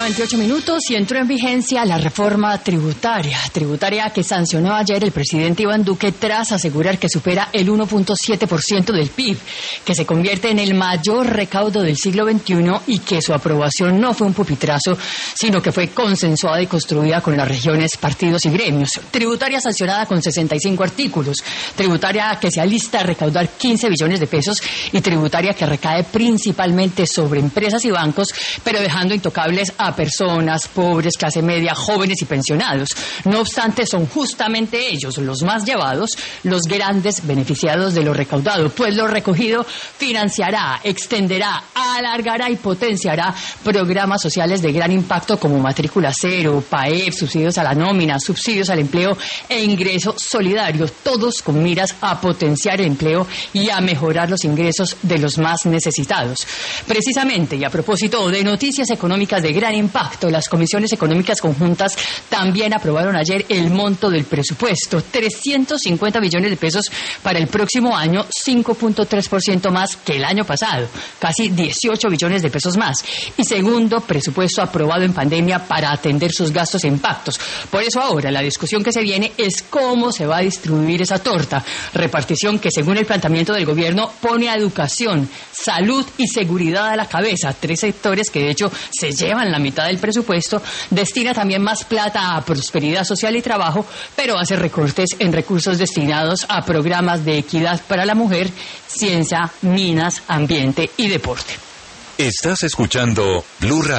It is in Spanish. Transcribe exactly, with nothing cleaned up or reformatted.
veintiocho minutos y entró en vigencia la reforma tributaria, tributaria que sancionó ayer el presidente Iván Duque tras asegurar que supera el uno punto siete por ciento del P I B, que se convierte en el mayor recaudo del siglo veintiuno y que su aprobación no fue un pupitrazo, sino que fue consensuada y construida con las regiones, partidos y gremios. Tributaria sancionada con sesenta y cinco artículos, tributaria que se alista a recaudar quince billones de pesos y tributaria que recae principalmente sobre empresas y bancos, pero dejando intocables a personas, pobres, clase media, jóvenes y pensionados. No obstante, son justamente ellos, los más llevados, los grandes beneficiados de lo recaudado, pues lo recogido financiará, extenderá, alargará y potenciará programas sociales de gran impacto como matrícula cero, P A E P, subsidios a la nómina, subsidios al empleo e ingreso solidario, todos con miras a potenciar el empleo y a mejorar los ingresos de los más necesitados. Precisamente, y a propósito de noticias económicas de gran impacto, las comisiones económicas conjuntas también aprobaron ayer el monto del presupuesto, trescientos cincuenta millones de pesos para el próximo año, cinco punto tres por ciento más que el año pasado, casi dieciocho billones de pesos más, y segundo presupuesto aprobado en pandemia para atender sus gastos e impactos. Por eso ahora la discusión que se viene es cómo se va a distribuir esa torta, repartición que según el planteamiento del gobierno pone a educación, salud y seguridad a la cabeza, tres sectores que de hecho se llevan la mitad del presupuesto, destina también más plata a prosperidad social y trabajo, pero hace recortes en recursos destinados a programas de equidad para la mujer, ciencia, minas, ambiente y deporte. Estás escuchando Blue Radio.